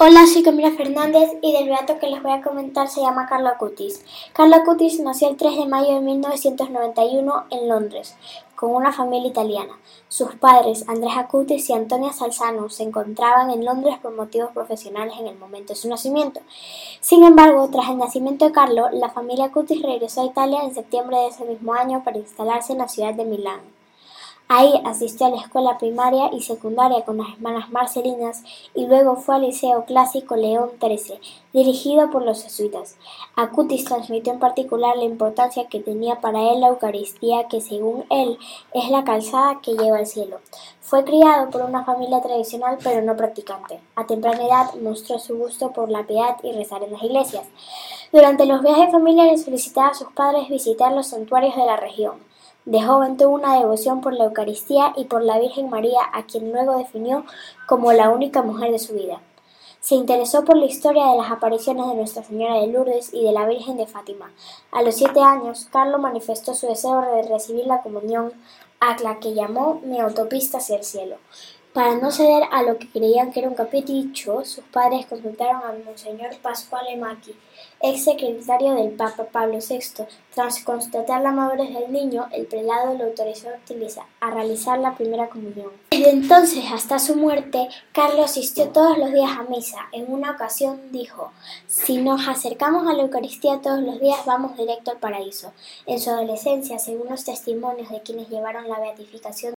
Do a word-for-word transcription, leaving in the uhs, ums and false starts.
Hola, soy Camila Fernández y del beato que les voy a comentar se llama Carlo Acutis. Carlo Acutis nació el tres de mayo de mil novecientos noventa y uno en Londres, con una familia italiana. Sus padres, Andrés Acutis y Antonia Salzano, se encontraban en Londres por motivos profesionales en el momento de su nacimiento. Sin embargo, tras el nacimiento de Carlo, la familia Acutis regresó a Italia en septiembre de ese mismo año para instalarse en la ciudad de Milán. Ahí asistió a la escuela primaria y secundaria con las hermanas Marcelinas y luego fue al Liceo Clásico León trece, dirigido por los jesuitas. Acutis transmitió en particular la importancia que tenía para él la Eucaristía, que según él es la calzada que lleva al cielo. Fue criado por una familia tradicional pero no practicante. A temprana edad mostró su gusto por la piedad y rezar en las iglesias. Durante los viajes familiares solicitaba a sus padres visitar los santuarios de la región. De joven tuvo una devoción por la Eucaristía y por la Virgen María, a quien luego definió como la única mujer de su vida. Se interesó por la historia de las apariciones de Nuestra Señora de Lourdes y de la Virgen de Fátima. A los siete años, Carlo manifestó su deseo de recibir la comunión, a la que llamó mi autopista hacia el cielo. Para no ceder a lo que creían que era un capricho, sus padres consultaron a Monseñor Pasquale Macchi, ex secretario del Papa Pablo sexto. Tras constatar la madurez del niño, el prelado lo autorizó a, utilizar, a realizar la primera comunión. Desde entonces hasta su muerte, Carlo asistió todos los días a misa. En una ocasión dijo: «Si nos acercamos a la Eucaristía todos los días, vamos directo al paraíso». En su adolescencia, según los testimonios de quienes llevaron la beatificación